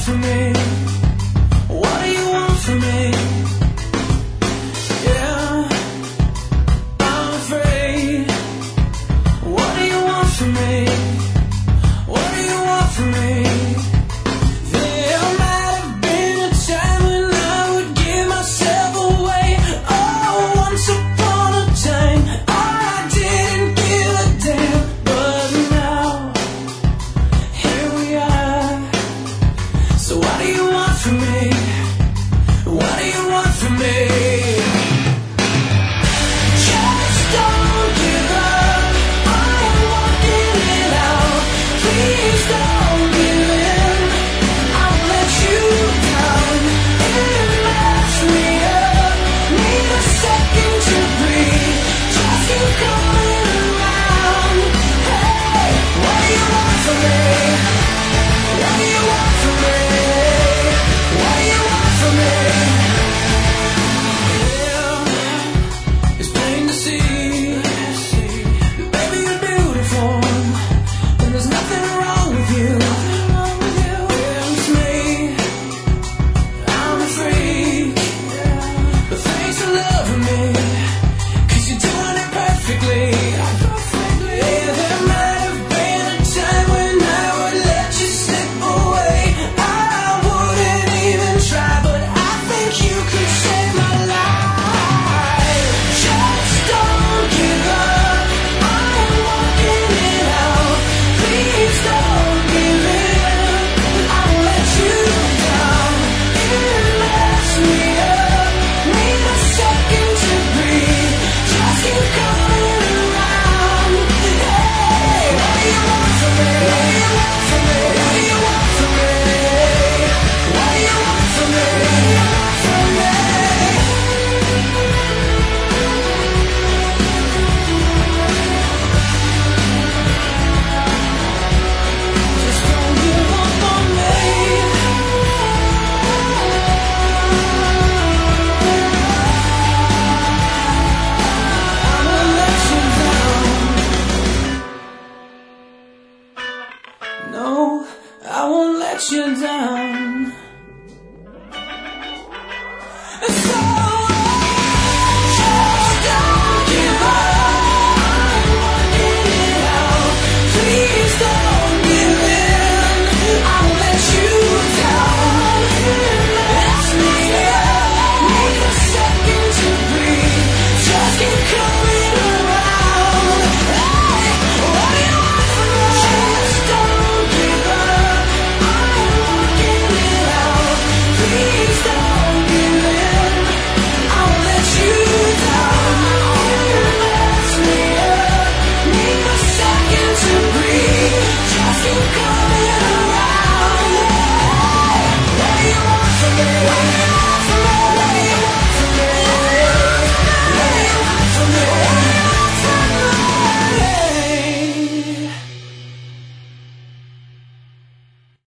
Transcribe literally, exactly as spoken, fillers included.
from me? What do you want from me? Yeah, I'm afraid. What do you want from me? What do you want from me? There might have been a time when I would give myself away. Oh, once upon a time I didn't give a damn. But now, here we are. So what do you want from me? What do you want from me? Just don't give up. I am walking it out. Please don't give in. I'll let you down. It messed me up. Need a second to breathe. Just keep coming around. Hey, what do you want from me? What do you want from me? What do you want from me? Yeah, it's plain to see. Baby, you're beautiful, and there's nothing wrong with you. Yeah, it's me. I'm a freak, but thanks for loving me, 'cause you're doing it perfectly. Yeah, there might have been a time when I would let you slip away. I wouldn't even try, but I think you could save my life. Just don't give up. I'm walking it out. Please don't give in. I'll let you down. It messed me up. Need a second to breathe. Just keep coming around. Hey, what do you want from me? What do you want from me? What do you want from me? What do you want from me? What do you want from me? Just don't give up on me. I'ma let you down. No, I won't let you down.